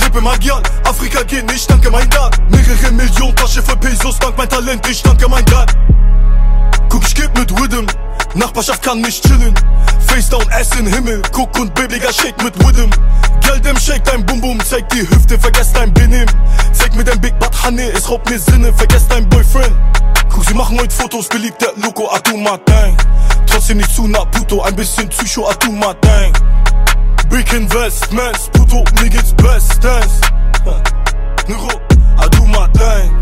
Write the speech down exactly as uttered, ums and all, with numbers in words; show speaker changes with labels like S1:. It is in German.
S1: Kippe Magial, Afrika geht nicht, danke mein Dad. Mehrere Millionen Tasche voll Pesos, dank mein Talent, ich danke mein Dad. Guck, ich geb mit Rhythm, Nachbarschaft kann nicht chillen. Face down, Ass in Himmel, guck und Babyger shake mit Rhythm. Geld im Shake, dein Bum Bum, zeig die Hüfte, vergesst dein Benehmen. Zeig mir dein Big Butt Honey, es raubt mir Sinne, vergesst dein Boyfriend. Guck, sie machen heute Fotos, beliebt der Loco, Atuma Dang. Trotzdem nicht zu Naruto, ein bisschen Psycho, Atuma Dang. Big Investments, Puto, mir geht's bestens. Nero, Atuma Dang.